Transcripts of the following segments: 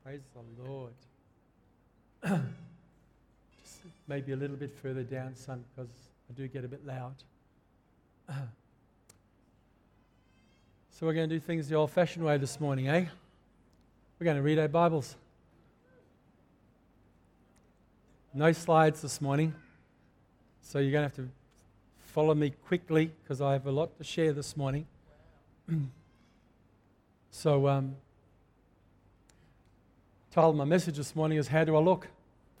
Praise the Lord. Just maybe a little bit further down, son, because I do get a bit loud. So we're going to do things the old-fashioned way this morning, eh? We're going to read our Bibles. No slides this morning, so you're going to have to follow me quickly because I have a lot to share this morning. So, title of my message this morning is, How Do I Look?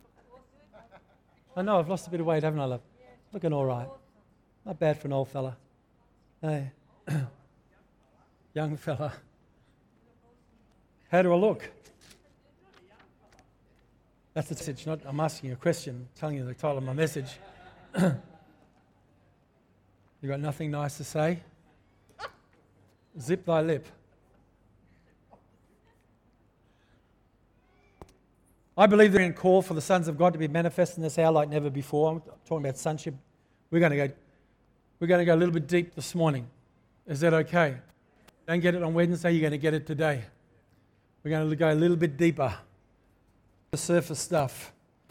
I know, I've lost a bit of weight, haven't I, love? Looking all right. Not bad for an old fella. Hey. Young fella. How do I look? That's the message. I'm asking you a question. I'm telling you the title of my message. You got nothing nice to say? Zip thy lip. I believe they're in call for the sons of God to be manifest in this hour like never before. I'm talking about sonship. We're going to go a little bit deep this morning. Is that okay? Don't get it on Wednesday, you're going to get it today. We're going to go a little bit deeper. The surface stuff.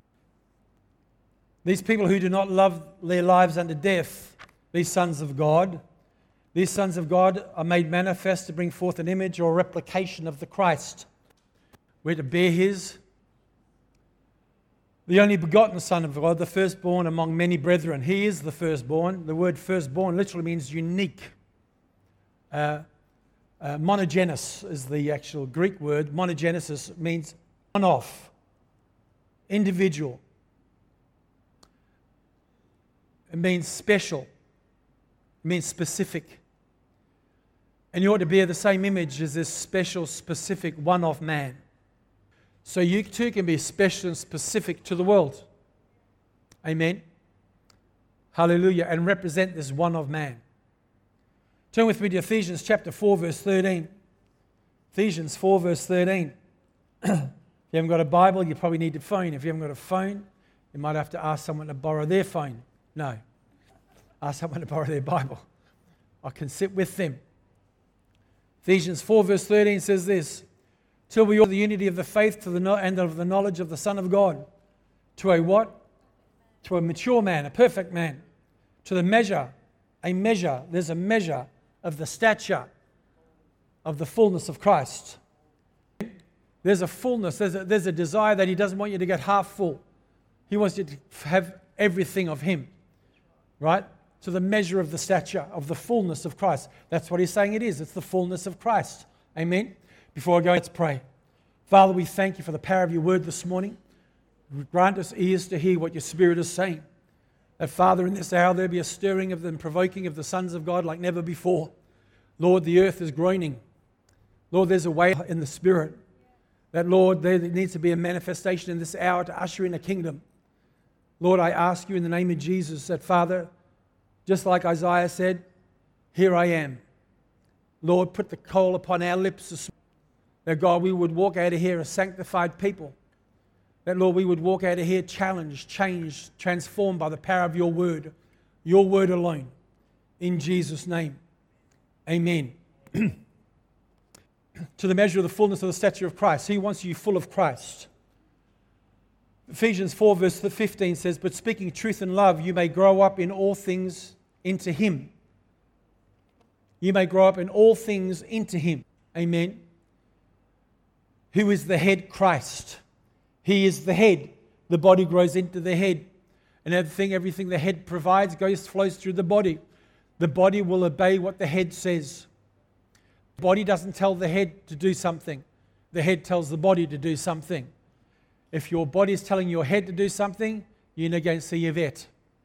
These people who do not love their lives unto death, these sons of God are made manifest to bring forth an image or replication of the Christ. We're to bear His, the only begotten Son of God, the firstborn among many brethren. He is the firstborn. The word firstborn literally means unique. Monogenes is the actual Greek word. Monogenesis means one-off, individual. It means special. It means specific. And you ought to bear the same image as this special, specific, one-off man. So you too can be special and specific to the world. Amen. Hallelujah. And represent this one-off man. Turn with me to Ephesians chapter 4, verse 13. Ephesians 4, verse 13. If you haven't got a Bible, you probably need a phone. If you haven't got a phone, you might have to ask someone to borrow their phone. No. Ask someone to borrow their Bible. I can sit with them. Ephesians 4, verse 13 says this, till we all the unity of the faith and of the knowledge of the Son of God, to a what? To a mature man, a perfect man, to the measure, there's a measure of the stature of the fullness of Christ. There's a fullness, there's a desire that He doesn't want you to get half full. He wants you to have everything of Him, right? To the measure of the stature of the fullness of Christ. That's what He's saying it is. It's the fullness of Christ. Amen? Before I go, let's pray. Father, we thank You for the power of Your word this morning. Grant us ears to hear what Your Spirit is saying. That, Father, in this hour there be a stirring of the provoking of the sons of God like never before. Lord, the earth is groaning. Lord, there's a way in the Spirit. That, Lord, there needs to be a manifestation in this hour to usher in a kingdom. Lord, I ask You in the name of Jesus that, Father, just like Isaiah said, here I am. Lord, put the coal upon our lips this morning. That, God, we would walk out of here a sanctified people. That, Lord, we would walk out of here challenged, changed, transformed by the power of Your word alone. In Jesus' name, amen. To the measure of the fullness of the stature of Christ. He wants you full of Christ. Ephesians 4 verse 15 says, but speaking truth in love, you may grow up in all things into Him. You may grow up in all things into Him. Amen. Who is the head? Christ. He is the head. The body grows into the head. And everything the head provides flows through the body. The body will obey what the head says. The body doesn't tell the head to do something. The head tells the body to do something. If your body is telling your head to do something, you need to go and see your vet.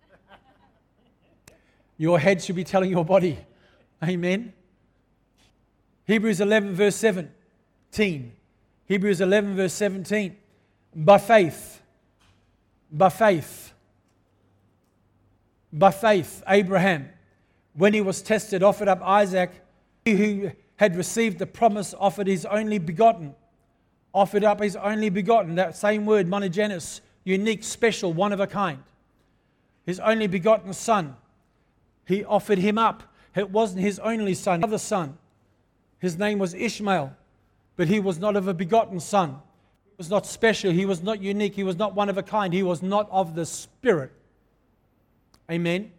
Your head should be telling your body. Amen. Hebrews 11 verse 17. Hebrews 11 verse 17. By faith, Abraham, when he was tested, offered up Isaac. He who had received the promise offered his only begotten. That same word, monogenes, unique, special, one of a kind. His only begotten son. He offered him up. It wasn't his only son, another son. His name was Ishmael, but he was not of a begotten son. was not special. He was not unique. He was not one of a kind. He was not of the Spirit. Amen.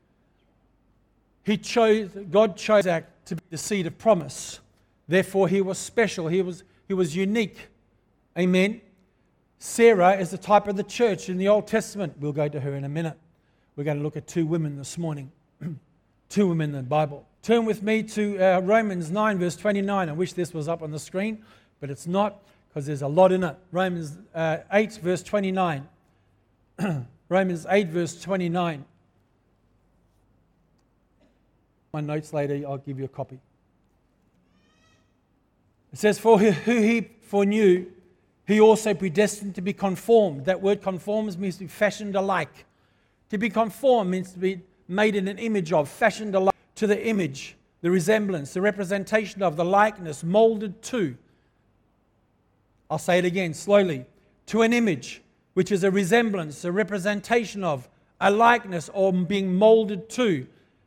God chose Isaac to be the seed of promise. Therefore, he was special. He was unique. Amen. Sarah is the type of the church in the Old Testament. We'll go to her in a minute. We're going to look at two women this morning. Two women in the Bible. Turn with me to Romans 9, verse 29. I wish this was up on the screen, but it's not because there's a lot in it. Romans 8, verse 29. Romans 8, verse 29. My notes later, I'll give you a copy. It says, For who he foreknew, he also predestined to be conformed. That word conforms means to be fashioned alike. To be conformed means to be made in an image of, fashioned alike to the image, the resemblance, the representation of, the likeness, molded to. I'll say it again slowly. To an image, which is a resemblance, a representation of, a likeness, or being molded to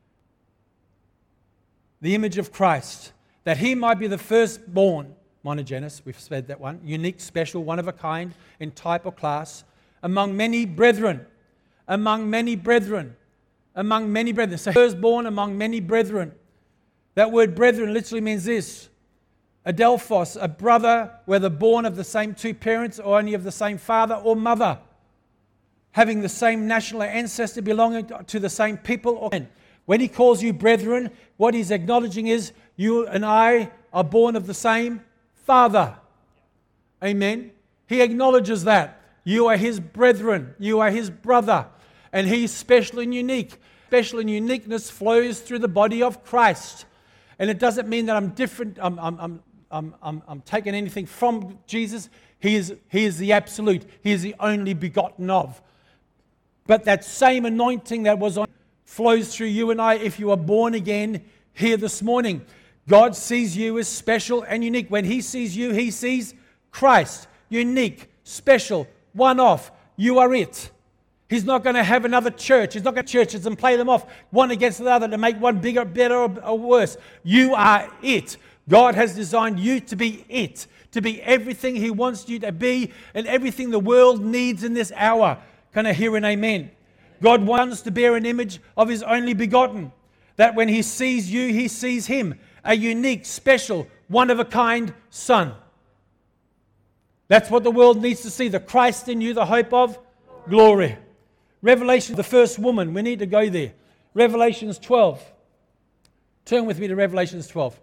the image of Christ, that he might be the firstborn, monogenes, we've said that one, unique, special, one of a kind, in type or class, among many brethren. Among many brethren. Among many brethren. So firstborn among many brethren. That word brethren literally means this. Adelphos, a brother, whether born of the same two parents or only of the same father or mother, having the same national ancestor, belonging to the same people or men. When he calls you brethren, what he's acknowledging is you and I are born of the same Father. Amen. He acknowledges that. You are his brethren. You are his brother. And he's special and unique. Special and uniqueness flows through the body of Christ. And it doesn't mean that I'm different. I'm taking anything from Jesus. He is the absolute. He is the only begotten of. But that same anointing that was on flows through you and I if you are born again here this morning. God sees you as special and unique. When he sees you, he sees Christ. Unique, special, one-off. You are it. He's not going to have another church. He's not going to churches and play them off one against the other to make one bigger, better, or worse. You are it. God has designed you to be it, to be everything he wants you to be and everything the world needs in this hour. Can I hear an amen? God wants to bear an image of his only begotten, that when he sees you, he sees him, a unique, special, one-of-a-kind son. That's what the world needs to see, the Christ in you, the hope of glory. Revelation, the first woman, we need to go there. Revelations 12. Turn with me to Revelations 12.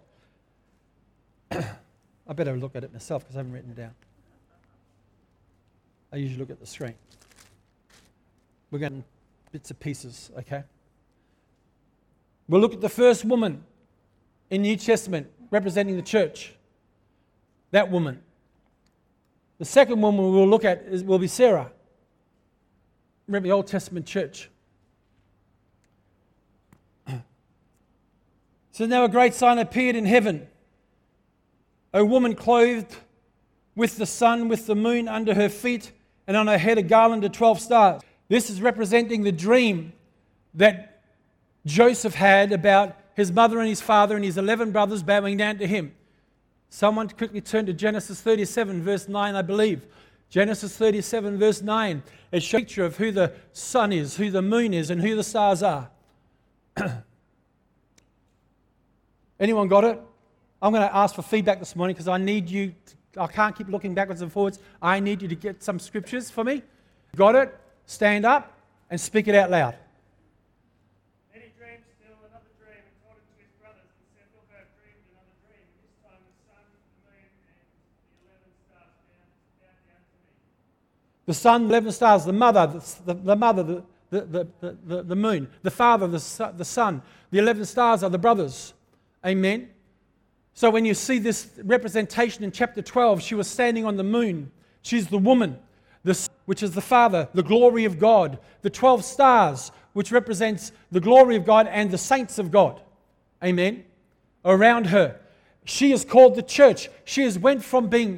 I better look at it myself because I haven't written it down. I usually look at the screen. We're going bits and pieces, okay? We'll look at the first woman in the New Testament representing the church. That woman. The second woman we'll look at will be Sarah. Remember the Old Testament church. So now a great sign appeared in heaven. A woman clothed with the sun, with the moon under her feet, and on her head a garland of 12 stars. This is representing the dream that Joseph had about his mother and his father and his 11 brothers bowing down to him. Someone quickly turn to Genesis 37, verse 9, I believe. Genesis 37, verse 9. It shows a picture of who the sun is, who the moon is, and who the stars are. Anyone got it? I'm going to ask for feedback this morning because I need you. I can't keep looking backwards and forwards. I need you to get some scriptures for me. Got it? Stand up and speak it out loud. Then he dreamed still another dream and told it to his brothers and said, Look, I have dreamed another dream. And this time the sun, the moon, and the 11 stars bowed down to me. The sun, 11 stars, the mother, the moon, the father, the son. The 11 stars are the brothers. Amen. So when you see this representation in chapter 12, she was standing on the moon. She's the woman, which is the Father, the glory of God. The 12 stars, which represents the glory of God and the saints of God. Amen. Around her. She is called the church. She has went from being...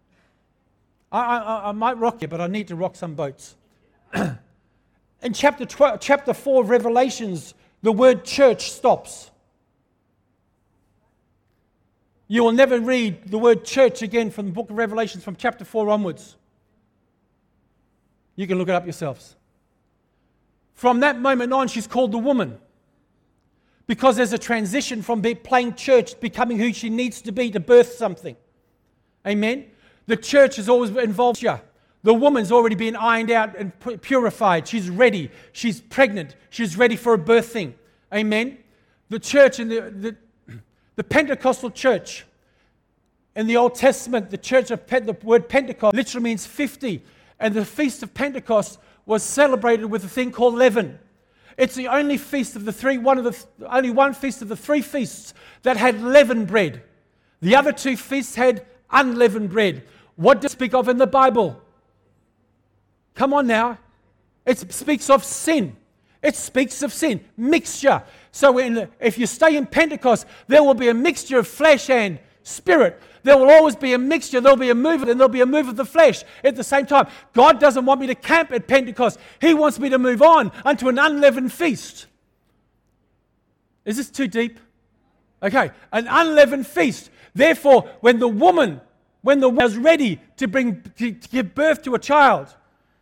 I might rock you, but I need to rock some boats. In chapter 4 of Revelations, the word church stops. You will never read the word church again from the book of Revelation from chapter 4 onwards. You can look it up yourselves. From that moment on, she's called the woman. Because there's a transition from playing church, becoming who she needs to be to birth something. Amen? The church has always involved you. The woman's already been ironed out and purified. She's ready. She's pregnant. She's ready for a birthing. Amen? The church and the Pentecostal church in the Old Testament, the church of the word Pentecost literally means 50. And the Feast of Pentecost was celebrated with a thing called leaven. It's the only feast of the three, only one feast of the three feasts that had leavened bread. The other two feasts had unleavened bread. What does it speak of in the Bible? Come on now. It speaks of sin. It speaks of sin. Mixture. So if you stay in Pentecost, there will be a mixture of flesh and spirit. There will always be a mixture. There'll be a move, and there'll be a move of the flesh at the same time. God doesn't want me to camp at Pentecost. He wants me to move on unto an unleavened feast. Is this too deep? Okay, an unleavened feast. Therefore, when the woman was ready to give birth to a child,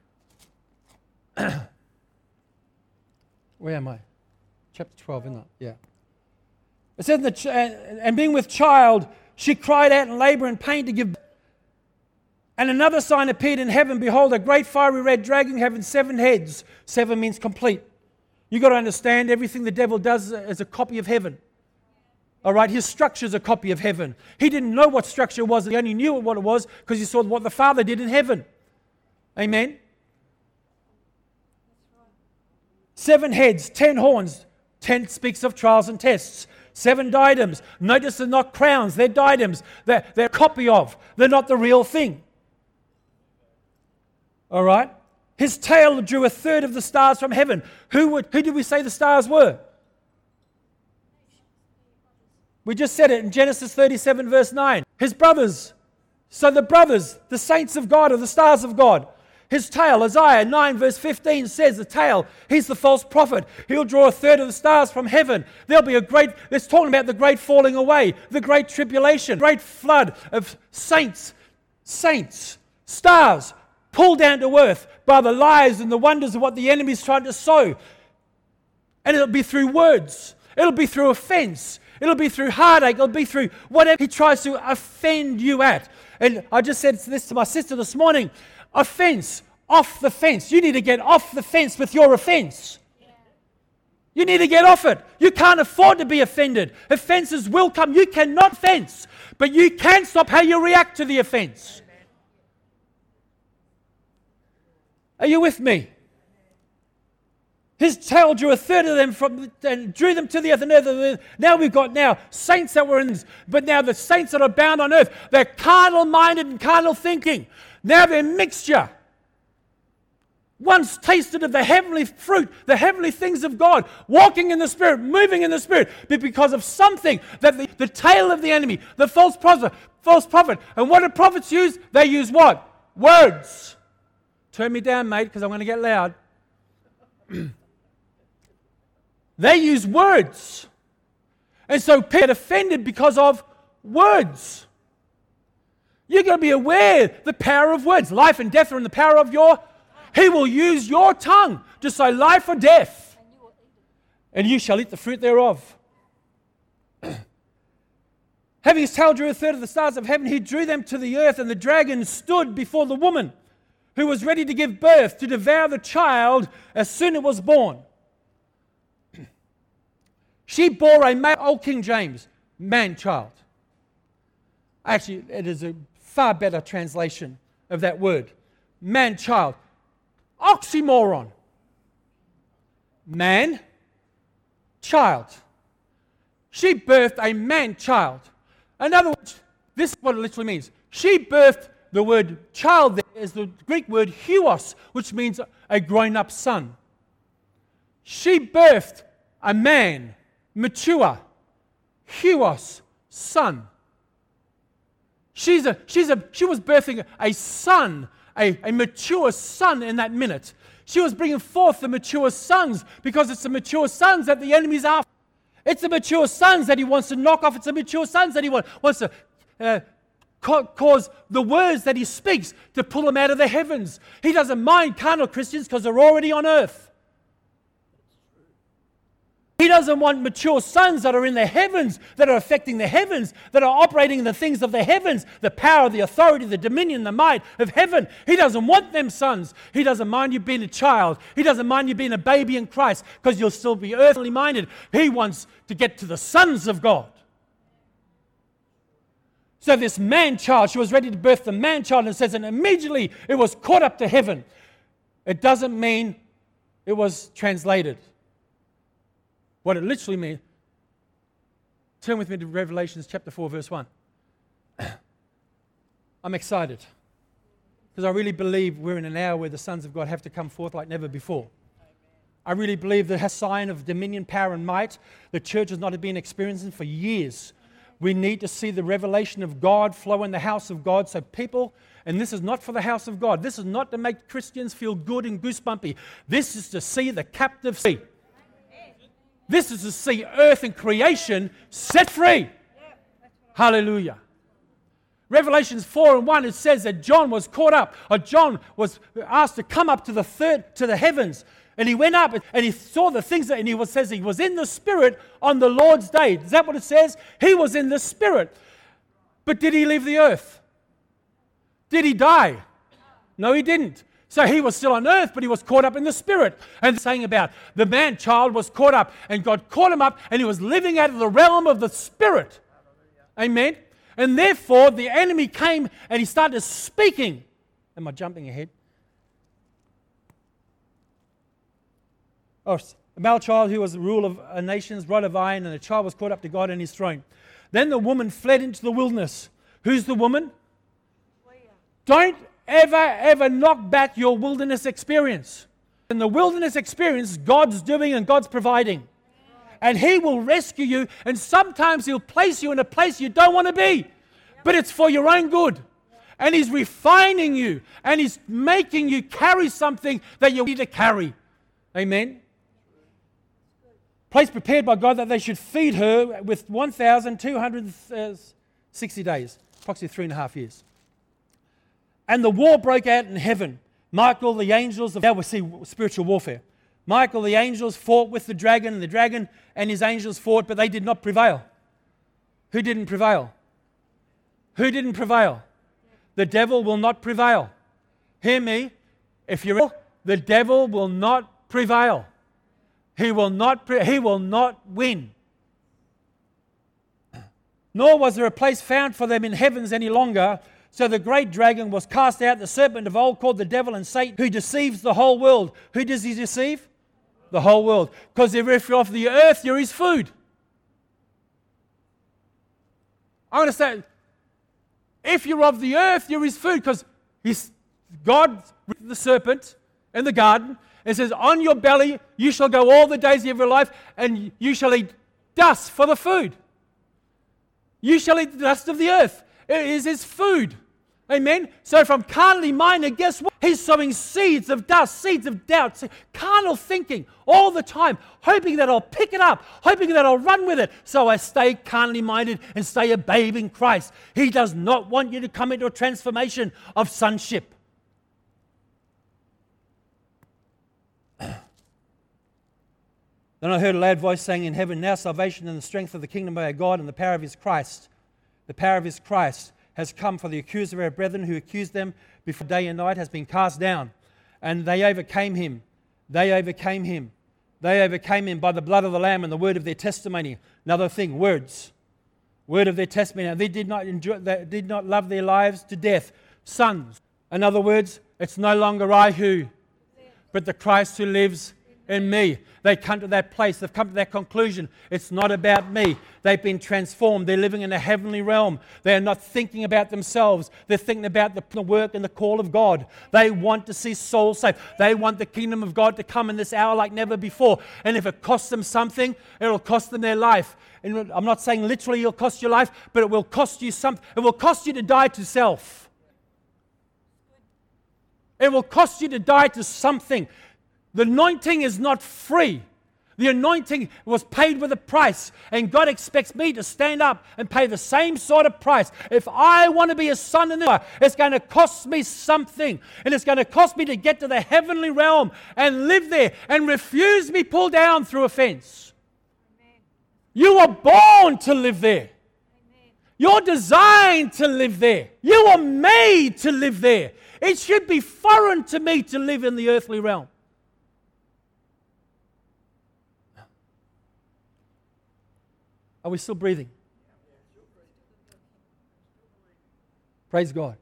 where am I? Chapter 12, isn't it? Yeah. It says, and being with child, she cried out in labor and pain to give birth. And another sign appeared in heaven. Behold, a great fiery red dragon having 7 heads. 7 means complete. You've got to understand everything the devil does is a copy of heaven. All right, his structure is a copy of heaven. He didn't know what structure was. He only knew what it was because he saw what the Father did in heaven. Amen? 7 heads, 10 horns. 10 speaks of trials and tests. 7 diadems. Notice they're not crowns, they're diadems. They're a copy of. They're not the real thing. All right? His tail drew 1/3 of the stars from heaven. Who did we say the stars were? We just said it in Genesis 37 verse 9. His brothers. So the brothers, the saints of God, are the stars of God. His tail, Isaiah 9 verse 15 says the tail, he's the false prophet. He'll draw 1/3 of the stars from heaven. There'll be it's talking about the great falling away, the great tribulation, great flood of saints, stars, pulled down to earth by the lies and the wonders of what the enemy's trying to sow. And it'll be through words. It'll be through offense. It'll be through heartache. It'll be through whatever he tries to offend you at. And I just said this to my sister this morning. Offense, off the fence. You need to get off the fence with your offense. You need to get off it. You can't afford to be offended. Offenses will come. You cannot fence, but you can stop how you react to the offense. Are you with me? His tail drew 1/3 of them and drew them to the earth. Now we've got saints that were in this, but now the saints that are bound on earth, they're carnal-minded and carnal thinking. Now they're mixture. Once tasted of the heavenly fruit, the heavenly things of God, walking in the Spirit, moving in the Spirit, but because of something that the tail of the enemy, the false prophet. And what do prophets use? They use what? Words. Turn me down, mate, because I'm going to get loud. They use words. And so people get offended because of words. You've got to be aware the power of words. Life and death are in the power of your... He will use your tongue to say life or death. And you shall eat the fruit thereof. Having his tail drew 1/3 of the stars of heaven, he drew them to the earth, and the dragon stood before the woman who was ready to give birth, to devour the child as soon as it was born. She bore a male, Old King James, man-child. Actually, it is a far better translation of that word. Man-child. Oxymoron. Man, child. She birthed a man-child. In other words, this is what it literally means. She birthed, the word child there is the Greek word huos, which means a grown-up son. She birthed a man, mature, huos, son. She was birthing a son, a mature son in that minute. She was bringing forth the mature sons because it's the mature sons that the enemy's after. It's the mature sons that he wants to knock off. It's the mature sons that he wants to cause the words that he speaks to pull them out of the heavens. He doesn't mind carnal Christians because they're already on earth. He doesn't want mature sons that are in the heavens, that are affecting the heavens, that are operating in the things of the heavens, the power, the authority, the dominion, the might of heaven. He doesn't want them sons. He doesn't mind you being a child. He doesn't mind you being a baby in Christ because you'll still be earthly minded. He wants to get to the sons of God. So this man-child, she was ready to birth the man-child, and it says, and immediately it was caught up to heaven. It doesn't mean it was translated. What it literally means, turn with me to Revelation chapter 4, verse 1. I'm excited because I really believe we're in an hour where the sons of God have to come forth like never before. I really believe the sign of dominion, power, and might the church has not been experiencing for years. We need to see the revelation of God flow in the house of God so people, and this is not for the house of God. This is not to make Christians feel good and goosebumpy. This is to see the captive free. This is to see earth and creation set free. Hallelujah. Revelations 4 and 1, it says that John was caught up, or John was asked to come up to the heavens. And he went up and he saw the things and he says he was in the Spirit on the Lord's day. Is that what it says? He was in the Spirit. But did he leave the earth? Did he die? No, he didn't. So he was still on earth, but he was caught up in the Spirit. And saying about the man-child was caught up, and God caught him up, and he was living out of the realm of the Spirit. Amen? And therefore, the enemy came, and he started speaking. Am I jumping ahead? Oh, a male child who was the rule of a nation's rod of iron, and the child was caught up to God in his throne. Then the woman fled into the wilderness. Who's the woman? Don't ever knock back your wilderness experience. In the wilderness experience, God's doing and God's providing. And He will rescue you, and sometimes He'll place you in a place you don't want to be. But it's for your own good. And He's refining you, and He's making you carry something that you need to carry. Amen? Place prepared by God that they should feed her with 1,260 days, approximately 3.5 years. And the war broke out in heaven. Michael, the angels, now we see spiritual warfare. Michael, the angels fought with the dragon, and the dragon and his angels fought, but they did not prevail. Who didn't prevail? Who didn't prevail? The devil will not prevail. Hear me. If you're ill, the devil will not prevail. He will not win. Nor was there a place found for them in heavens any longer. So the great dragon was cast out, the serpent of old called the devil and Satan, who deceives the whole world. Who does he deceive? The whole world. Because if you're off the earth, you're his food. I want to say, if you're of the earth, you're his food. Because God, the serpent in the garden, it says, on your belly you shall go all the days of your life, and you shall eat dust for the food. You shall eat the dust of the earth. It is his food. Amen? So if I'm carnally minded, guess what? He's sowing seeds of dust, seeds of doubt, carnal thinking all the time, hoping that I'll pick it up, hoping that I'll run with it, so I stay carnally minded and stay a babe in Christ. He does not want you to come into a transformation of sonship. Then I heard a loud voice saying in heaven, now salvation and the strength of the kingdom of our God and the power of his Christ. The power of his Christ has come, for the accuser of our brethren who accused them before day and night has been cast down. And they overcame him. They overcame him. They overcame him by the blood of the Lamb and the word of their testimony. Another thing, words. Word of their testimony. And they did not love their lives to death. Sons. In other words, it's no longer I who, but the Christ who lives in me. They come to that place. They've come to that conclusion. It's not about me. They've been transformed. They're living in a heavenly realm. They are not thinking about themselves. They're thinking about the work and the call of God. They want to see souls saved. They want the kingdom of God to come in this hour like never before. And if it costs them something, it'll cost them their life. And I'm not saying literally it'll cost your life, but it will cost you something. It will cost you to die to self. It will cost you to die to something. The anointing is not free. The anointing was paid with a price, and God expects me to stand up and pay the same sort of price. If I want to be a son in the it's going to cost me something, and it's going to cost me to get to the heavenly realm and live there and refuse to be pulled down through offense. Amen. You were born to live there. Amen. You're designed to live there. You were made to live there. It should be foreign to me to live in the earthly realm. Are we still breathing? Praise God.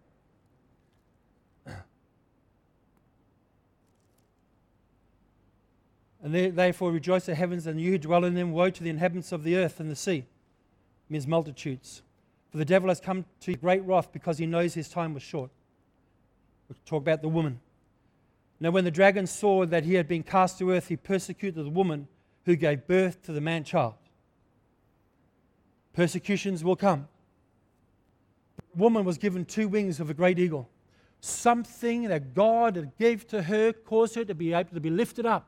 And therefore rejoice the heavens, and you who dwell in them. Woe to the inhabitants of the earth and the sea, means multitudes. For the devil has come to great wrath because he knows his time was short. We'll talk about the woman. Now when the dragon saw that he had been cast to earth, he persecuted the woman who gave birth to the man-child. Persecutions will come. The woman was given 2 wings of a great eagle. Something that God gave to her caused her to be able to be lifted up.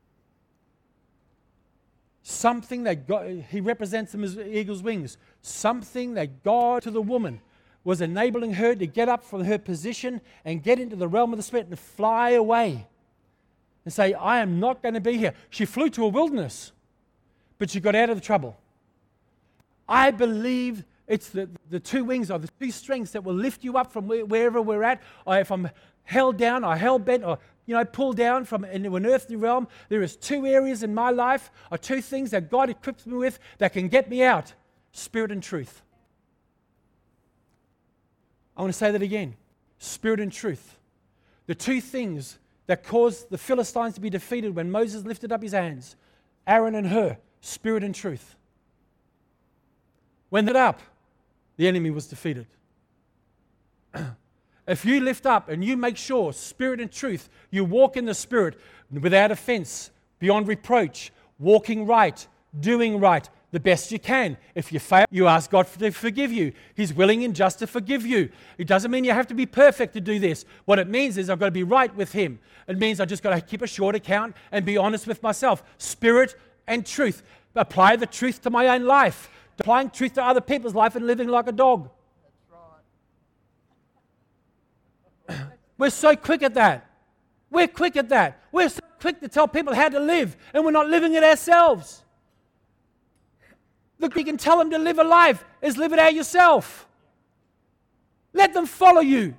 Something that God, he represents them as eagle's wings. Something that God to the woman was enabling her to get up from her position and get into the realm of the Spirit and fly away and say, I am not going to be here. She flew to a wilderness, but she got out of the trouble. I believe it's the 2 wings are the 2 strengths that will lift you up from wherever we're at. Or if I'm held down or held bent or pulled down from into an earthly realm, there is 2 areas in my life or 2 things that God equips me with that can get me out. Spirit and truth. I want to say that again. Spirit and truth. The 2 things that caused the Philistines to be defeated when Moses lifted up his hands. Aaron and Hur. Spirit and truth. When that up, the enemy was defeated. If you lift up and you make sure, spirit and truth, you walk in the Spirit without offense, beyond reproach, walking right, doing right, the best you can. If you fail, you ask God to forgive you. He's willing and just to forgive you. It doesn't mean you have to be perfect to do this. What it means is I've got to be right with Him. It means I've just got to keep a short account and be honest with myself. Spirit and truth. Apply the truth to my own life. Applying truth to other people's life and living like a dog. That's right. We're so quick at that. We're quick at that. We're so quick to tell people how to live, and we're not living it ourselves. Look, you can tell them to live a life, is live it out yourself. Let them follow you.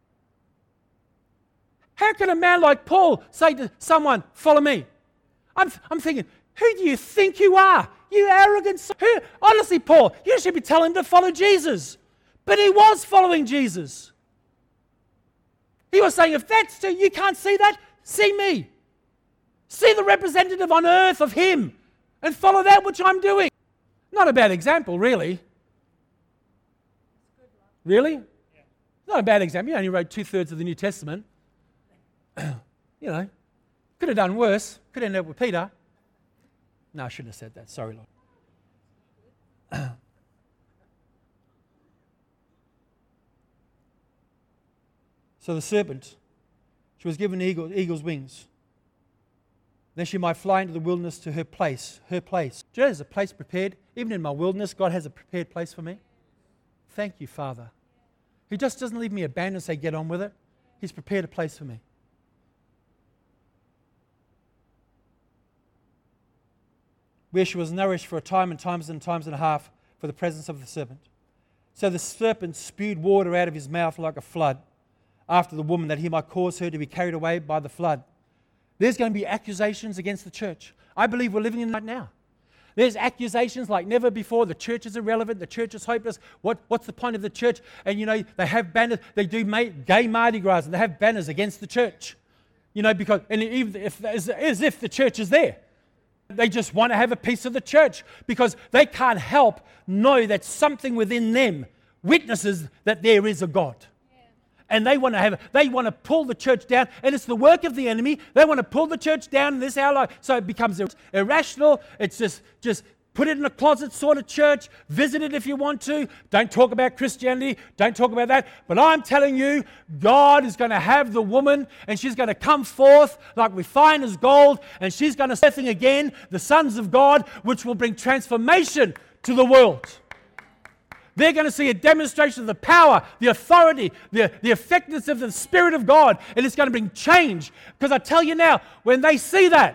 How can a man like Paul say to someone, follow me? I'm thinking, who do you think you are? You arrogant son. Honestly, Paul, you should be telling him to follow Jesus. But he was following Jesus. He was saying, if that's you can't see that, see me. See the representative on earth of Him and follow that which I'm doing. Not a bad example, really. Really? Yeah. Not a bad example. You only wrote 2/3 of the New Testament. Could have done worse. Could have ended up with Peter. No, I shouldn't have said that. Sorry, Lord. So the serpent, she was given eagle's wings. Then she might fly into the wilderness to her place. Her place. Do you know there's a place prepared? Even in my wilderness, God has a prepared place for me. Thank you, Father. He just doesn't leave me abandoned and say, get on with it. He's prepared a place for me. Where she was nourished for a time and times and a half for the presence of the serpent. So the serpent spewed water out of his mouth like a flood after the woman, that he might cause her to be carried away by the flood. There's going to be accusations against the church. I believe we're living in right now. There's accusations like never before. The church is irrelevant. The church is hopeless. What's the point of the church? And they have banners. They do gay Mardi Gras, and they have banners against the church. Because even as if the church is there. They just want to have a piece of the church because they can't help know that something within them witnesses that there is a God. Yeah. And they want to pull the church down, and it's the work of the enemy. They want to pull the church down in this hour, so it becomes irrational. It's just put it in a closet sort of church, visit it if you want to. Don't talk about Christianity, don't talk about that. But I'm telling you, God is going to have the woman, and she's going to come forth like refined as gold, and she's going to birthing again the sons of God, which will bring transformation to the world. They're going to see a demonstration of the power, the authority, the effectiveness of the Spirit of God, and it's going to bring change. Because I tell you now, when they see that,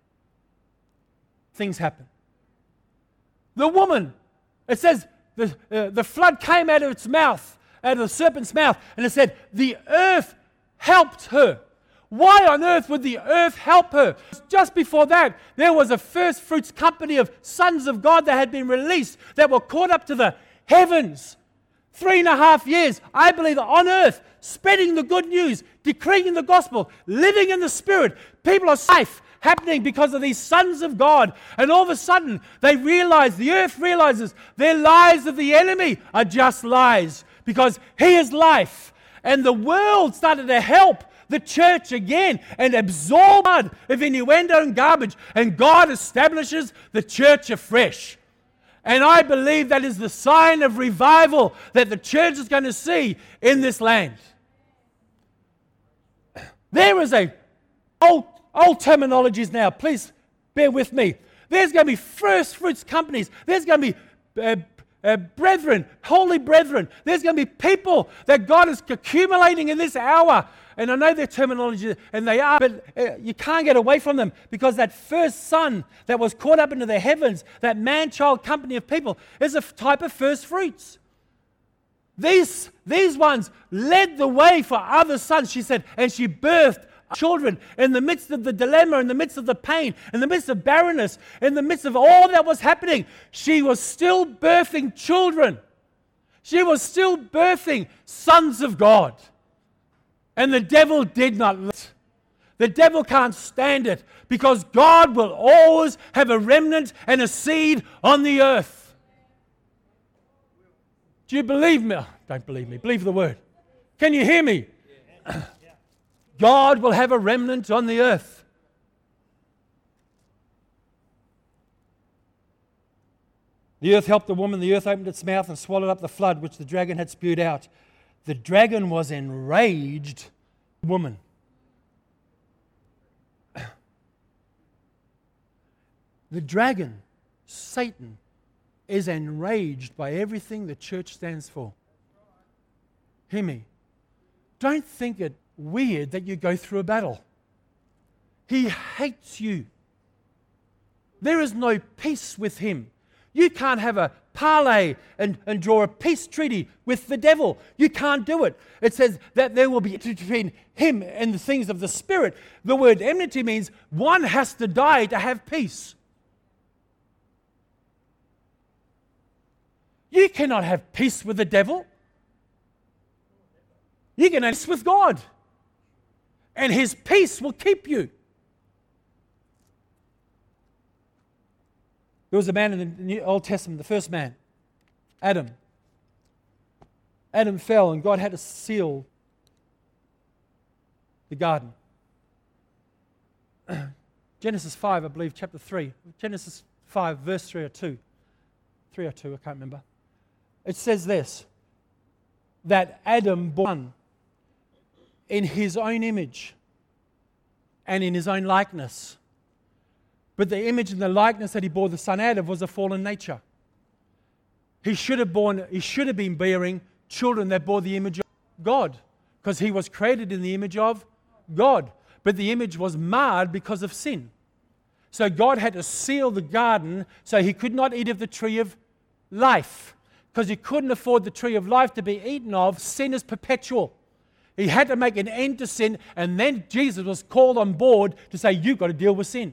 things happen. The woman, it says, the flood came out of its mouth, out of the serpent's mouth, and it said, the earth helped her. Why on earth would the earth help her? Just before that, there was a first fruits company of sons of God that had been released, that were caught up to the heavens. 3.5 years, I believe, on earth, spreading the good news, decreeing the gospel, living in the Spirit. People are safe happening because of these sons of God. And all of a sudden, they realize, the earth realizes, their lies of the enemy are just lies, because he is life. And the world started to help the church again and absorb blood of innuendo and garbage. And God establishes the church afresh. And I believe that is the sign of revival that the church is going to see in this land. There is a old terminologies now. Please bear with me. There's going to be first fruits companies. There's going to be brethren, holy brethren. There's going to be people that God is accumulating in this hour. And I know their terminology, and they are, but you can't get away from them, because that first son that was caught up into the heavens, that man-child company of people, is a type of first fruits. These ones led the way for other sons, she said, and she birthed children in the midst of the dilemma, in the midst of the pain, in the midst of barrenness, in the midst of all that was happening. She was still birthing children. She was still birthing sons of God. And the devil did not let it. The devil can't stand it, because God will always have a remnant and a seed on the earth. Do you believe me? Don't believe me. Believe the word. Can you hear me? God will have a remnant on the earth. The earth helped the woman. The earth opened its mouth and swallowed up the flood which the dragon had spewed out. The dragon was enraged. Woman. The dragon, Satan, is enraged by everything the church stands for. Hear me. Don't think it weird that you go through a battle. He hates you. There is no peace with him. You can't have a parlay and draw a peace treaty with the devil. You can't do it. It says that there will be between him and the things of the Spirit. The word enmity means one has to die to have peace. You cannot have peace with the devil. You can have peace with God. And his peace will keep you. There was a man in the Old Testament, the first man, Adam. Adam fell, and God had to seal the garden. Genesis 5, I believe, chapter 3. Genesis 5, verse 3 or 2. 3 or 2, I can't remember. It says this, that Adam bore one in his own image and in his own likeness. But the image and the likeness that he bore the son out of was a fallen nature. He should have been bearing children that bore the image of God, because he was created in the image of God. But the image was marred because of sin. So God had to seal the garden so he could not eat of the tree of life, because he couldn't afford the tree of life to be eaten of. Sin is perpetual. He had to make an end to sin, and then Jesus was called on board to say, you've got to deal with sin.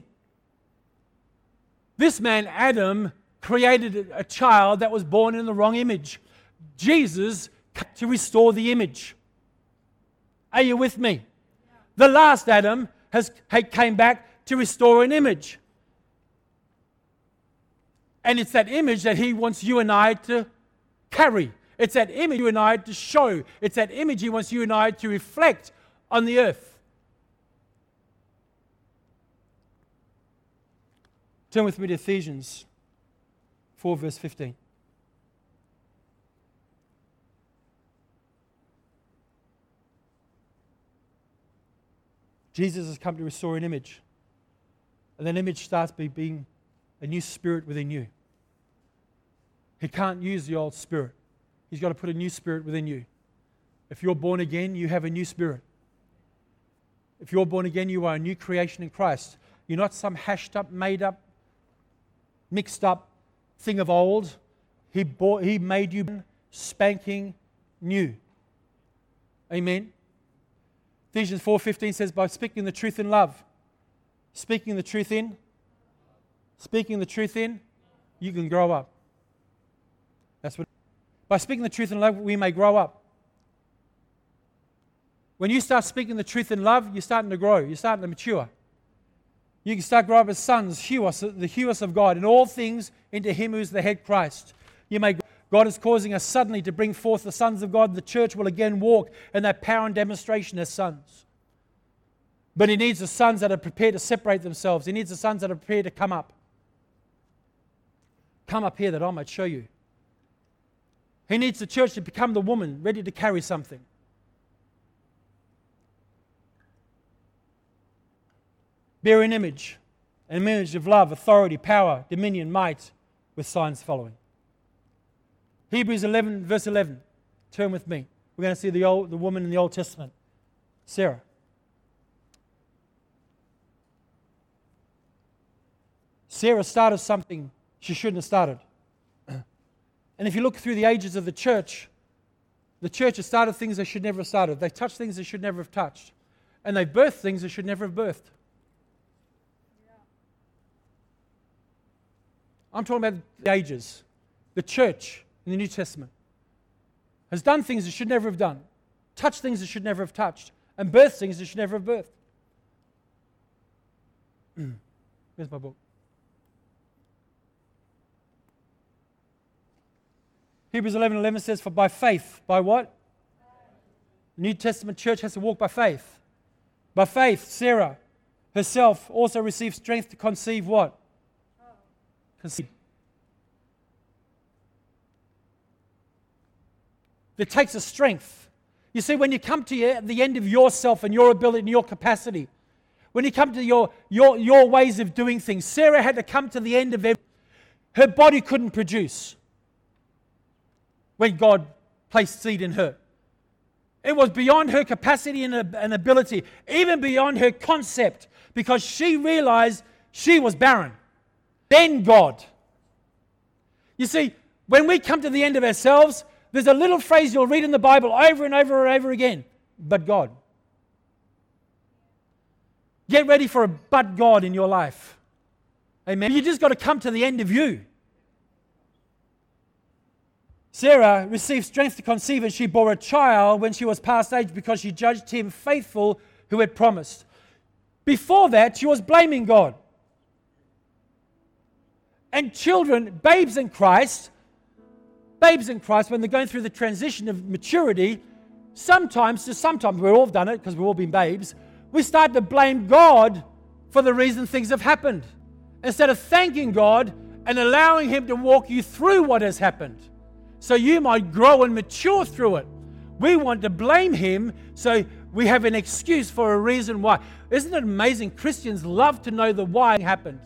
This man, Adam, created a child that was born in the wrong image. Jesus came to restore the image. Are you with me? The last Adam came back to restore an image. And it's that image that he wants you and I to carry. It's that image you and I to show. It's that image he wants you and I to reflect on the earth. Turn with me to Ephesians 4 verse 15. Jesus has come to restore an image. And that image starts by being a new spirit within you. He can't use the old spirit. He's got to put a new spirit within you. If you're born again, you have a new spirit. If you're born again, you are a new creation in Christ. You're not some hashed up, made up, mixed up thing of old. He made you spanking new. Amen. Ephesians 4:15 says, by speaking the truth in love. Speaking the truth in, you can grow up. That's what. By speaking the truth in love, we may grow up. When you start speaking the truth in love, you're starting to grow. You're starting to mature. You can start growing up as sons, the huios of God, in all things into Him who is the head, Christ. God is causing us suddenly to bring forth the sons of God. The church will again walk in that power and demonstration as sons. But He needs the sons that are prepared to separate themselves. He needs the sons that are prepared to come up. Come up here that I might show you. He needs the church to become the woman ready to carry something. Bear an image of love, authority, power, dominion, might, with signs following. Hebrews 11, verse 11. Turn with me. We're going to see the woman in the Old Testament, Sarah. Sarah started something she shouldn't have started. And if you look through the ages of the church has started things they should never have started. They touched things they should never have touched. And they birthed things they should never have birthed. I'm talking about the ages. The church in the New Testament has done things it should never have done, touched things it should never have touched, and birthed things it should never have birthed. Where's my book? Hebrews 11:11 says, for by faith, by what? The New Testament church has to walk by faith. By faith, Sarah herself also received strength to conceive what? Conceive. It takes a strength. You see, when you come to the end of yourself and your ability and your capacity, when you come to your ways of doing things, Sarah had to come to the end of everything. Her body couldn't produce when God placed seed in her. It was beyond her capacity and ability, even beyond her concept, because she realized she was barren. Then God. You see, when we come to the end of ourselves, there's a little phrase you'll read in the Bible over and over and over again. But God. Get ready for a but God in your life. Amen. You just got to come to the end of you. Sarah received strength to conceive, and she bore a child when she was past age because she judged him faithful who had promised. Before that, she was blaming God. And children, babes in Christ, when they're going through the transition of maturity, sometimes we've all done it because we've all been babes, we start to blame God for the reason things have happened, instead of thanking God and allowing Him to walk you through what has happened, so you might grow and mature through it. We want to blame Him so we have an excuse for a reason why. Isn't it amazing? Christians love to know the why it happened.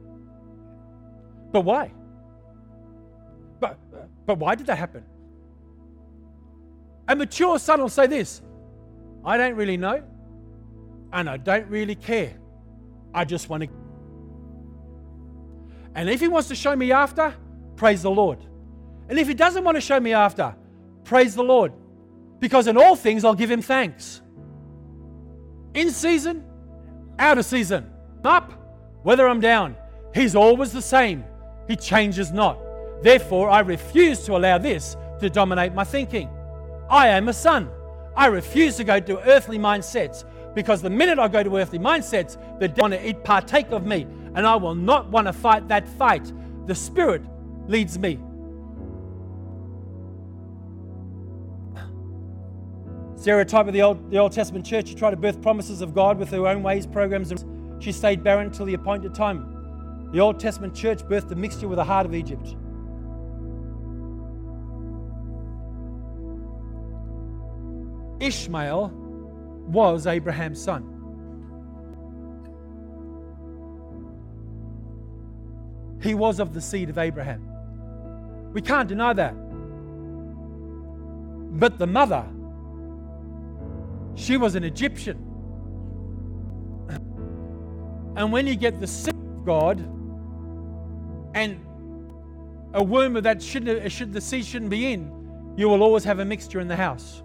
But why? But why did that happen? A mature son will say this, I don't really know, and I don't really care. I just want to. And if he wants to show me after, praise the Lord. And if he doesn't want to show me after, praise the Lord. Because in all things I'll give Him thanks. In season, out of season. Up, whether I'm down. He's always the same. He changes not. Therefore, I refuse to allow this to dominate my thinking. I am a son. I refuse to go to earthly mindsets, because the minute I go to earthly mindsets, the devil want to partake of me, and I will not want to fight that fight. The Spirit leads me. Sarah, type of the Old Testament church, she tried to birth promises of God with her own ways, programs, and she stayed barren until the appointed time. The Old Testament church birthed a mixture with the heart of Egypt. Ishmael was Abraham's son. He was of the seed of Abraham. We can't deny that. But the mother, she was an Egyptian. And when you get the seed of God and a womb that the seed shouldn't be in, you will always have a mixture in the house.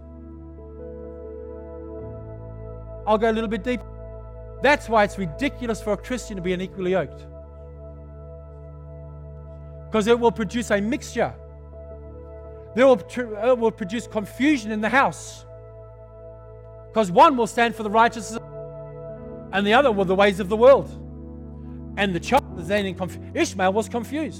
I'll go a little bit deeper. That's why it's ridiculous for a Christian to be unequally yoked. Because it will produce a mixture. It will produce confusion in the house. Because one will stand for the righteousness and the other were the ways of the world. And the child is then in confusion. Ishmael was confused.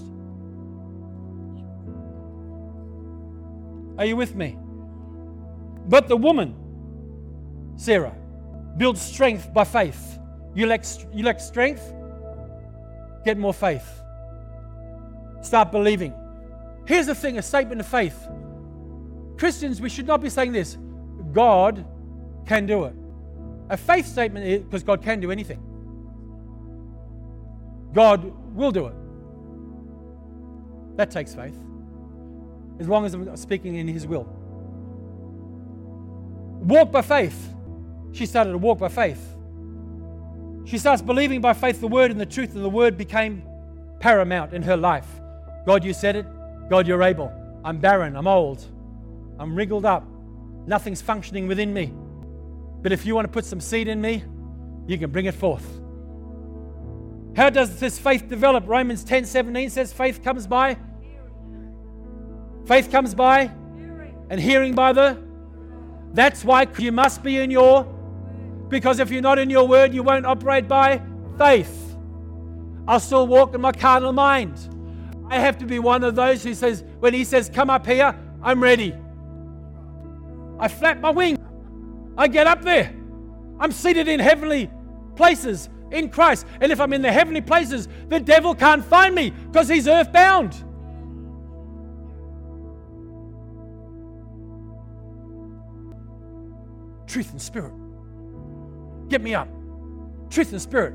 Are you with me? But the woman, Sarah, builds strength by faith. You lack strength? Get more faith. Start believing. Here's the thing, a statement of faith. Christians, we should not be saying this. God can do it. A faith statement is because God can do anything. God will do it. That takes faith. As long as I'm speaking in His will. Walk by faith. She started to walk by faith. She starts believing by faith the Word and the truth, and the Word became paramount in her life. God, you said it. God, you're able. I'm barren. I'm old. I'm wriggled up. Nothing's functioning within me. But if you want to put some seed in me, you can bring it forth. How does this faith develop? Romans 10:17 says faith comes by. Faith comes by. And hearing by the. That's why you must be in your. Because if you're not in your word, you won't operate by faith. I'll still walk in my carnal mind. I have to be one of those who says, when He says, come up here, I'm ready. I flap my wing. I get up there. I'm seated in heavenly places in Christ. And if I'm in the heavenly places, the devil can't find me because he's earthbound. Truth and spirit. Get me up. Truth and spirit.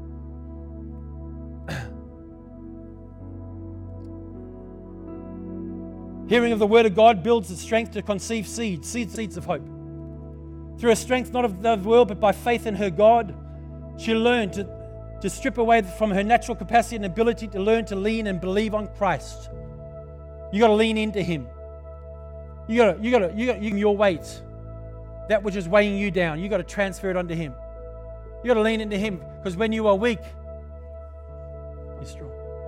Hearing of the word of God builds the strength to conceive seeds of hope. Through a strength not of the world, but by faith in her God, she learned to strip away from her natural capacity and ability to learn to lean and believe on Christ. You got to lean into Him. You got your weight, that which is weighing you down. You got to transfer it onto Him. You got to lean into Him, because when you are weak, you're strong.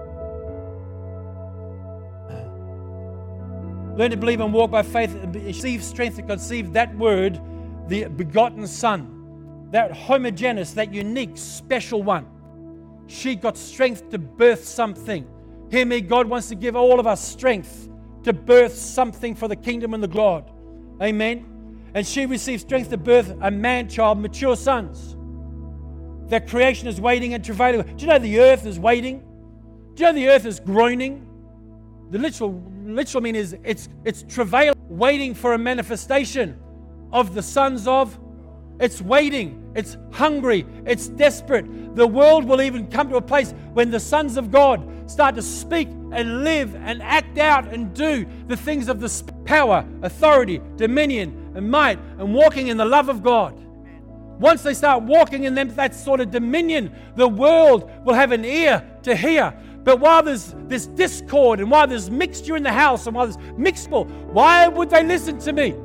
Learn to believe and walk by faith and receive strength to conceive that word, the begotten Son, that homogeneous, that unique, special one. She got strength to birth something. Hear me, God wants to give all of us strength to birth something for the kingdom and the God. Amen. And she received strength to birth a man-child, mature sons. That creation is waiting and travailing. Do you know the earth is waiting? Do you know the earth is groaning? The literal meaning is it's travail, waiting for a manifestation of the sons of. It's waiting. It's hungry. It's desperate. The world will even come to a place when the sons of God start to speak and live and act out and do the things of the power, authority, dominion, and might, and walking in the love of God. Once they start walking in that sort of dominion, the world will have an ear to hear. But while there's this discord and while there's mixture in the house and while there's mixed people, why would they listen to me?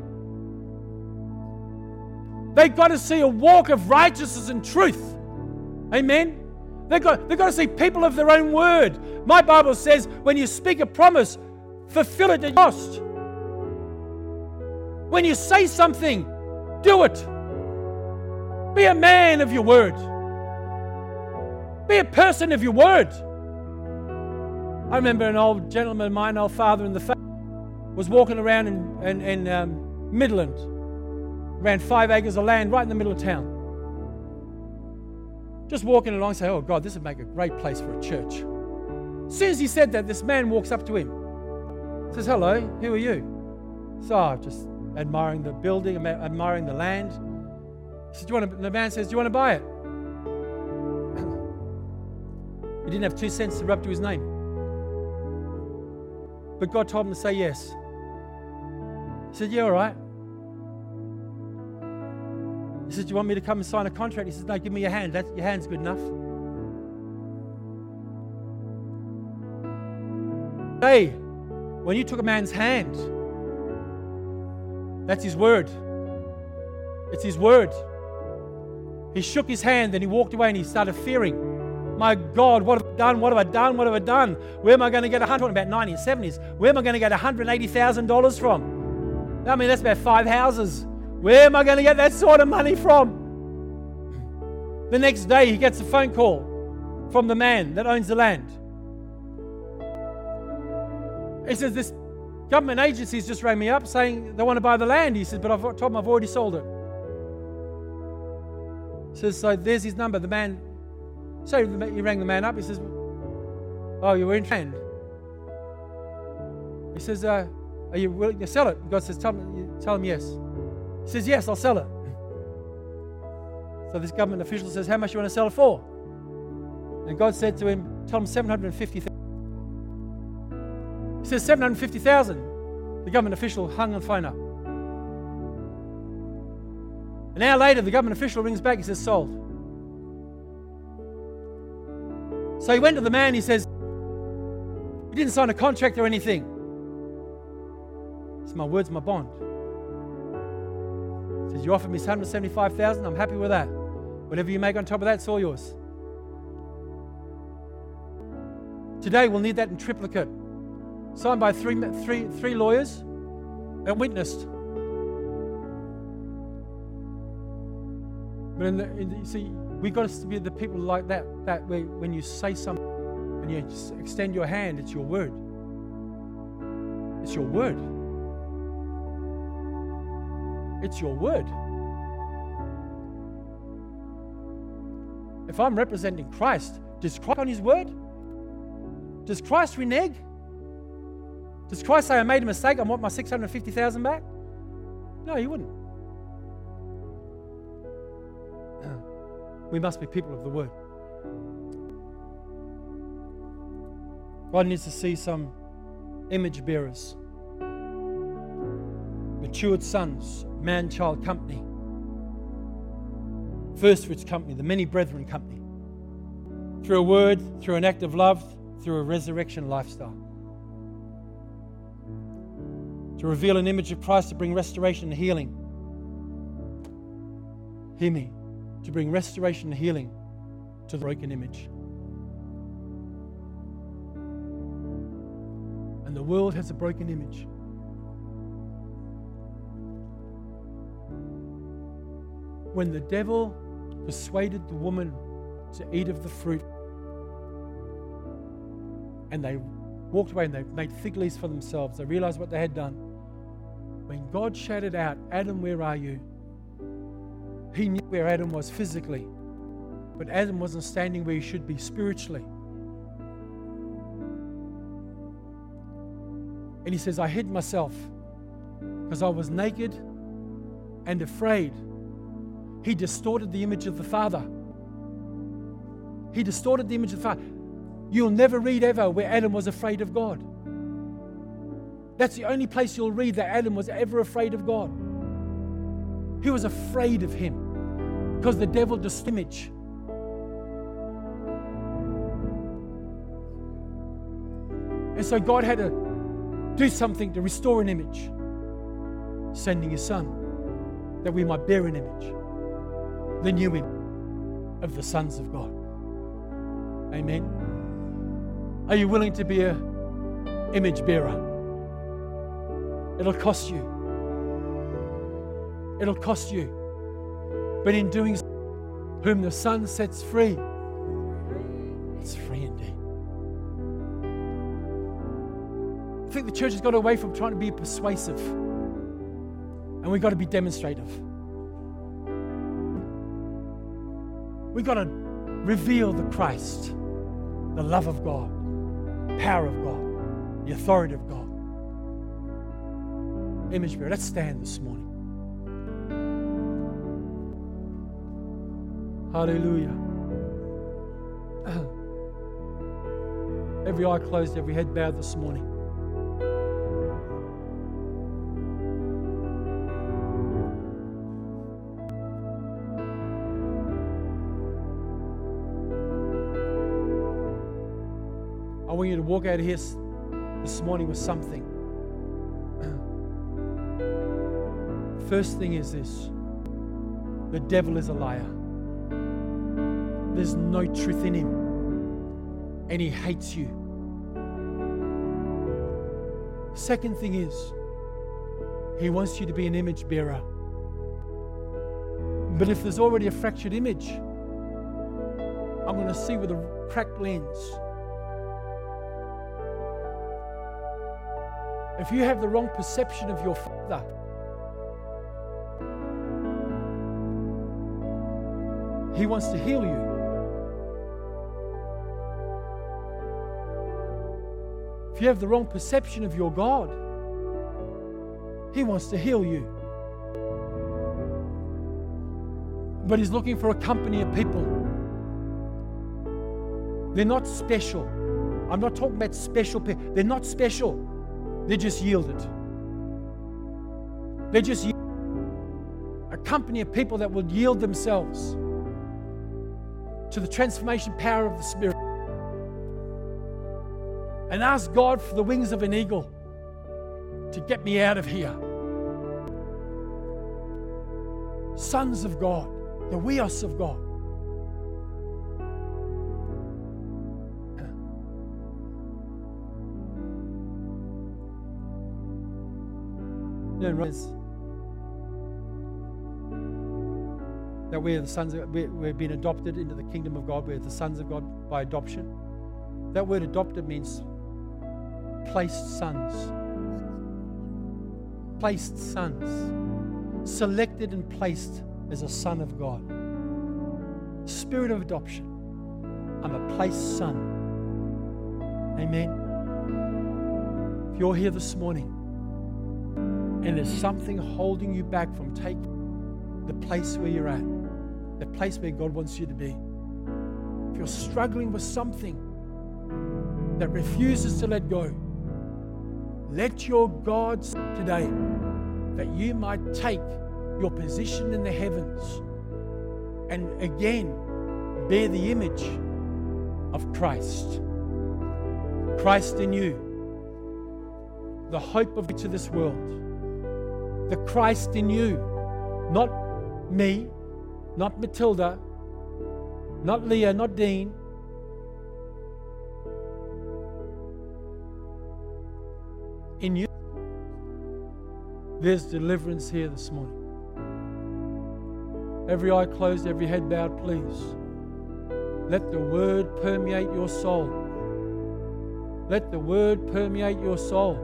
They've got to see a walk of righteousness and truth. Amen? They've got to see people of their own word. My Bible says when you speak a promise, fulfill it to cost. When you say something, do it. Be a man of your word. Be a person of your word. I remember an old gentleman of mine, old father in the faith, was walking around in Midland, ran 5 acres of land right in the middle of town. Just walking along, saying, "Oh God, this would make a great place for a church." As soon as he said that, this man walks up to him, says, "Hello, who are you?" So, "I'm just admiring the building, admiring the land. He said, the man says, do you want to buy it? He didn't have 2 cents to rub to his name. But God told him to say yes. He said, yeah, all right. He said, do you want me to come and sign a contract? He says, no, give me your hand. Your hand's good enough. Hey, when you took a man's hand, that's his word. It's his word. He shook his hand and he walked away and he started fearing. My God, what have I done? What have I done? What have I done? Where am I going to get about 1970s? Where am I going to get $180,000 from? I mean, that's about 5 houses. Where am I going to get that sort of money from? The next day, he gets a phone call from the man that owns the land. He says, this government agency's just rang me up saying they want to buy the land. He says, but I've told them I've already sold it. He says, so there's his number. The man, so he rang the man up. He says, oh, you're interested? He says, are you willing to sell it? God says, tell him yes. He says, yes, I'll sell it. So this government official says, how much do you want to sell it for? And God said to him, tell him 750,000. He says, 750,000. The government official hung the phone up. An hour later, the government official rings back. He says, sold. So he went to the man. He says, you didn't sign a contract or anything. It's my word's my bond. He says, you offered me 175,000. I'm happy with that. Whatever you make on top of that, it's all yours. Today, we'll need that in triplicate. Signed by three lawyers and witnessed. But you see, we've got to be the people like that where when you say something and you just extend your hand, it's your word. It's your word. It's your word. If I'm representing Christ, does Christ on his word? Does Christ renege? Does Christ say, I made a mistake, I want my 650,000 back? No, he wouldn't. We must be people of the word. God needs to see some image bearers, matured sons, man-child company, first fruits company, the many brethren company, through a word, through an act of love, through a resurrection lifestyle. To reveal an image of Christ, to bring restoration and healing. Hear me. To bring restoration and healing to the broken image. And the world has a broken image. When the devil persuaded the woman to eat of the fruit, and they walked away and they made fig leaves for themselves, they realized what they had done. When God shouted out, Adam, where are you? He knew where Adam was physically, but Adam wasn't standing where he should be spiritually. And he says, I hid myself because I was naked and afraid. He distorted the image of the Father. He distorted the image of the Father. You'll never read ever where Adam was afraid of God. That's the only place you'll read that Adam was ever afraid of God. He was afraid of him because the devil distorted the image. And so God had to do something to restore an image, sending his son that we might bear an image, the new image of the sons of God. Amen. Are you willing to be an image bearer? It'll cost you. It'll cost you. But in doing so, whom the Son sets free, it's free indeed. I think the church has got away from trying to be persuasive, and we've got to be demonstrative. We've got to reveal the Christ, the love of God, power of God, the authority of God. image bearer. Let's stand this morning. Hallelujah. Every eye closed, every head bowed this morning. I want you to walk out of here this morning with something. First thing is this: the devil is a liar. There's no truth in him, and he hates you. Second thing is, he wants you to be an image bearer. But if there's already a fractured image, I'm going to see with a cracked lens. If you have the wrong perception of your Father, He wants to heal you. If you have the wrong perception of your God, He wants to heal you. But He's looking for a company of people. They're not special. I'm not talking about special people. They're not special. They're just yielded. They're just a company of people that will yield themselves to the transformation power of the Spirit and ask God for the wings of an eagle to get me out of here. Sons of God, the weos of God. That we're the sons of, we've been adopted into the kingdom of God. We're the sons of God by adoption. That word adopted means placed sons. Placed sons. Selected and placed as a son of God. Spirit of adoption. I'm a placed son. Amen. If you're here this morning and there's something holding you back from taking the place where you're at, the place where God wants you to be. If you're struggling with something that refuses to let go, let your God today that you might take your position in the heavens and again bear the image of Christ. Christ in you, the hope of to this world. The Christ in you, not me, not Matilda, not Leah, not Dean. In you, there's deliverance here this morning. Every eye closed, every head bowed, please. Let the word permeate your soul. Let the word permeate your soul.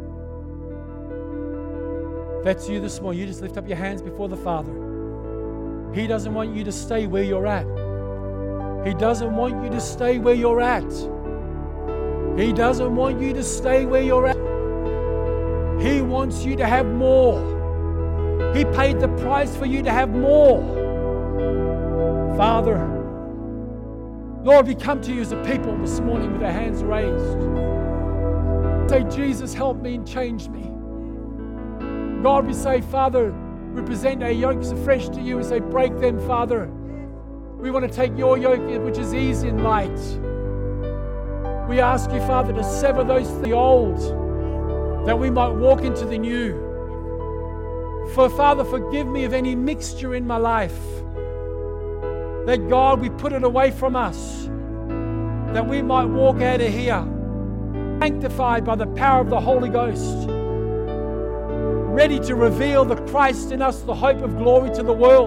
If that's you this morning, you just lift up your hands before the Father. He doesn't want you to stay where you're at. He doesn't want you to stay where you're at. He doesn't want you to stay where you're at. He wants you to have more. He paid the price for you to have more. Father, Lord, we come to you as a people this morning with our hands raised. Say, Jesus, help me and change me. God, we say, Father, we present our yokes afresh to you and say, break them, Father. We want to take your yoke, which is easy and light. We ask you, Father, to sever those the old, that we might walk into the new. For, Father, forgive me of any mixture in my life. That, God, we put it away from us, that we might walk out of here, sanctified by the power of the Holy Ghost, ready to reveal the Christ in us, the hope of glory to the world.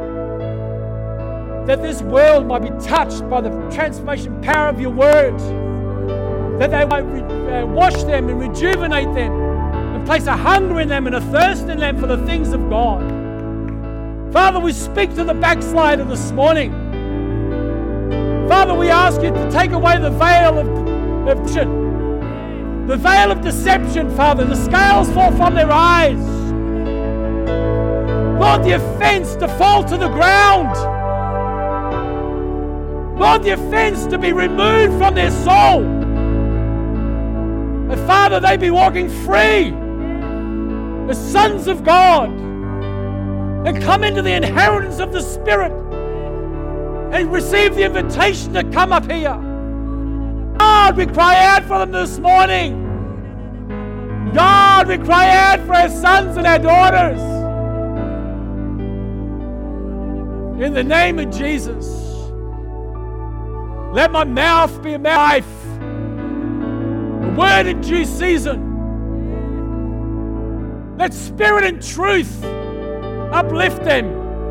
That this world might be touched by the transformation power of your word. That they might wash them and rejuvenate them and place a hunger in them and a thirst in them for the things of God. Father, we speak to the backslider this morning. Father, we ask you to take away the veil of sin. The veil of deception, Father, the scales fall from their eyes. Lord, the offense to fall to the ground. Lord, the offense to be removed from their soul. And Father, they be walking free as sons of God and come into the inheritance of the Spirit and receive the invitation to come up here. God, we cry out for them this morning. God, we cry out for our sons and our daughters. In the name of Jesus, let my mouth be a mouth, a word in due season. Let spirit and truth uplift them.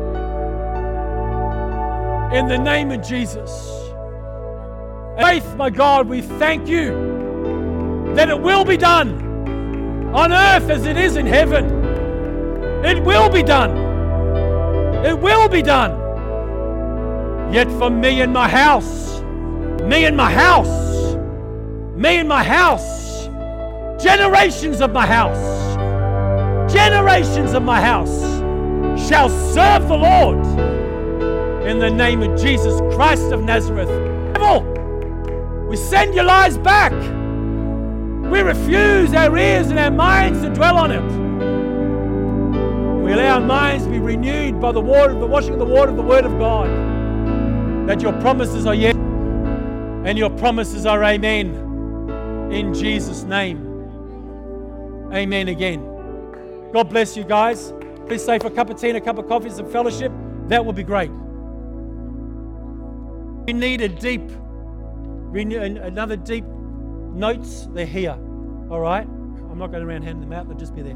In the name of Jesus. Faith, my God, we thank you that it will be done on earth as it is in heaven. It will be done. It will be done. Yet for me and my house, me and my house, me and my house, generations of my house, generations of my house shall serve the Lord. In the name of Jesus Christ of Nazareth. Devil, we send your lies back. We refuse our ears and our minds to dwell on it. We allow our minds to be renewed by the water, the washing of the water of the Word of God. That your promises are yes and your promises are amen. In Jesus' name. Amen again. God bless you guys. Please stay for a cup of tea and a cup of coffee, some fellowship. That would be great. We need another deep notes. They're here. All right? I'm not going around handing them out. They'll just be there.